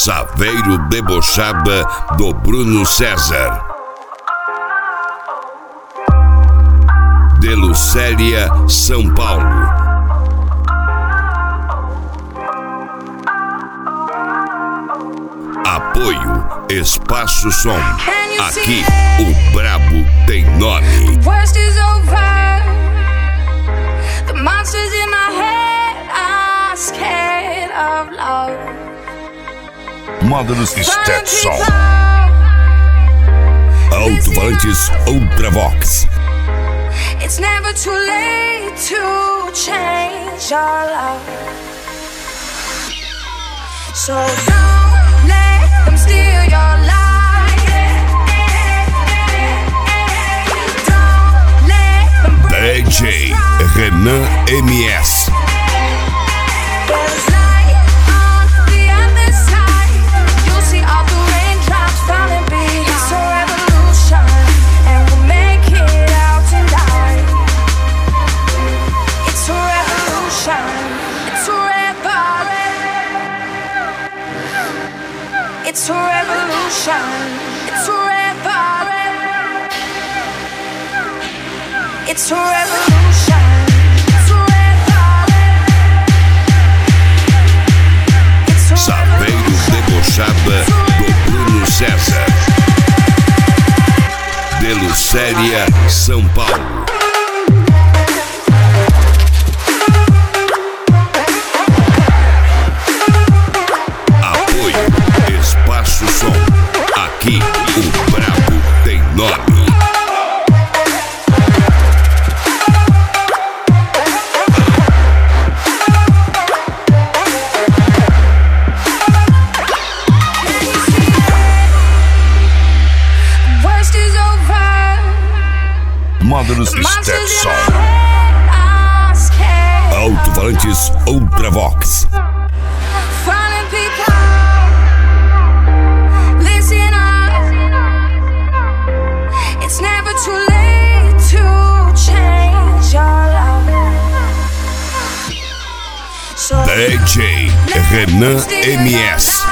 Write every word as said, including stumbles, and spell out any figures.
Saveiro Debochada do Bruno César. De Lucélia, São Paulo. Apoio Espaço Som. Aqui o brabo tem nome. Worst is over. The monsters in my head are scared of love. Módulos Stetson. Alto-falantes Ultravox. It's never too late to change your love. So don't let them steal your life. Don't let them break D J your stride. Renan M S. There's light on the other side. You'll see all the raindrops falling behind. It's a revolution, and we'll make it out tonight. It's a revolution. It's a revolution. It's a revolution. It's a revolution. It's a revolution. Saveiro Debochada do Bruno César. De Lucélia, São Paulo. Apoio Espaço Som. Aqui o brabo tem nome. Módulos Stetson. Alto-falantes Ultravox. It's never too late to change your love. So D J Renan M S.